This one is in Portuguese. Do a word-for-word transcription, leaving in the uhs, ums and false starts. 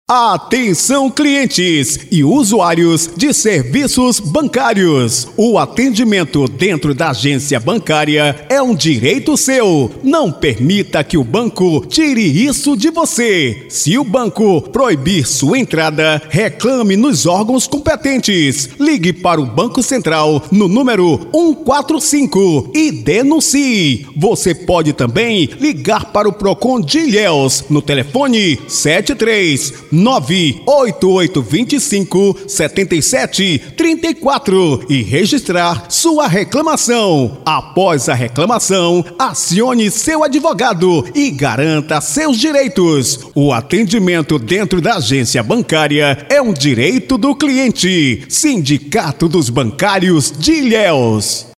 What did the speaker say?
Atenção, clientes e usuários de serviços bancários. O atendimento dentro da agência bancária é um direito seu. Não permita que o banco tire isso de você. Se o banco proibir sua entrada, reclame nos órgãos competentes. Ligue para o Banco Central no número cento e quarenta e cinco e denuncie. Você pode também ligar para o Procon de Ilhéus no telefone sete três nove oito oito dois cinco sete sete três quatro e registrar sua reclamação. Após a reclamação, acione seu advogado e garanta seus direitos. O atendimento dentro da agência bancária é um direito do cliente. Sindicato dos Bancários de Ilhéus.